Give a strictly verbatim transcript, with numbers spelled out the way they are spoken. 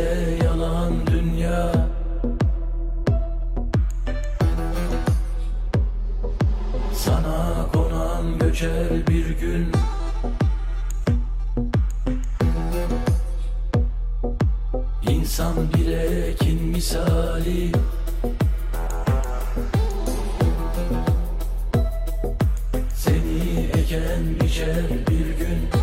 sahte yalan dünya. Sana konan göçer bir gün. İnsan bir ekin misali, seni eken biçer bir gün.